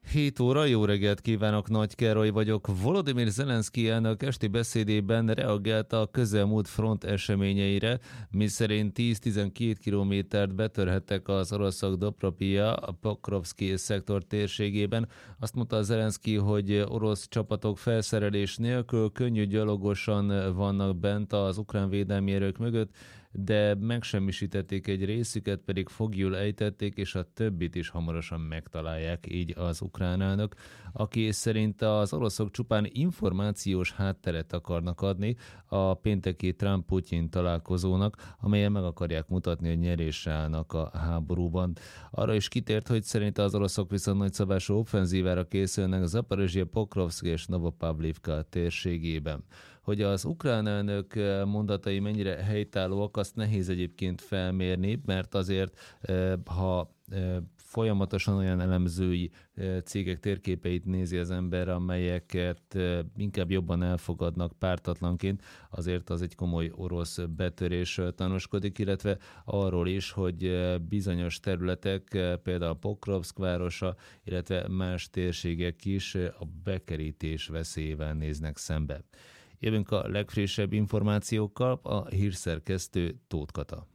7 óra, jó reggelt kívánok, Nagy Károly vagyok. Volodymyr Zelenszky elnök esti beszédében reagált a közelmúlt front eseményeire, miszerint 10-12 kilométert betörhettek az oroszok Dobropia, a Pokrovszki szektor térségében. Azt mondta Zelenszky, hogy orosz csapatok felszerelés nélkül könnyű gyalogosan vannak bent az ukrán védelmi erők mögött, de megsemmisítették egy részüket, pedig foglyul ejtették, és a többit is hamarosan megtalálják, így az ukrán elnök, aki szerint az oroszok csupán információs hátteret akarnak adni a pénteki Trump-Putyin találkozónak, amelyen meg akarják mutatni, hogy nyerésre állnak a háborúban. Arra is kitért, hogy szerint az oroszok viszont nagyszabású offenzívára készülnek Zaporizsja, Pokrovszk és Novopavlivka térségében. Hogy az ukrán elnök mondatai mennyire helytállóak, azt nehéz egyébként felmérni, mert azért, ha folyamatosan olyan elemzői cégek térképeit nézi az ember, amelyeket inkább jobban elfogadnak pártatlanként, azért az egy komoly orosz betörésről tanúskodik, illetve arról is, hogy bizonyos területek, például Pokrovszk városa, illetve más térségek is a bekerítés veszélyével néznek szembe. Jövünk a legfrissebb információkkal, a hírszerkesztő Tóth Kata.